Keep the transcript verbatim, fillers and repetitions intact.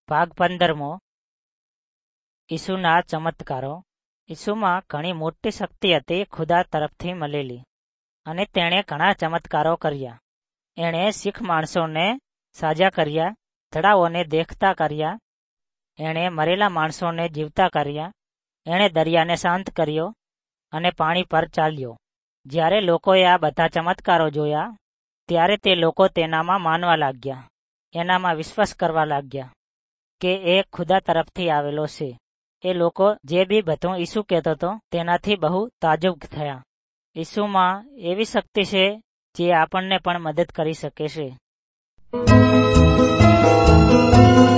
ભાગ પંદરમો. ઈસુના ચમત્કારો. ઈસુમાં ઘણી મોટી શક્તિ હતી ખુદા તરફથી મળેલી, અને તેણે ઘણા ચમત્કારો કર્યા. એણે શીખ માણસોને સાજા કર્યા, ધડાઓને દેખતા કર્યા, એણે મરેલા માણસોને જીવતા કર્યા, એણે દરિયાને શાંત કર્યો અને પાણી પર ચાલ્યો. જ્યારે લોકોએ આ બધા ચમત્કારો જોયા ત્યારે તે લોકો તેનામાં માનવા લાગ્યા, એનામાં વિશ્વાસ કરવા લાગ્યા કે એ ખુદા તરફથી આવેલો છે. એ લોકો જે બી બધું ઈસુ કહેતો હતો તેનાથી બહુ તાજુબ થયા. ઈસુમાં એવી શક્તિ છે જે આપણને પણ મદદ કરી શકે છે.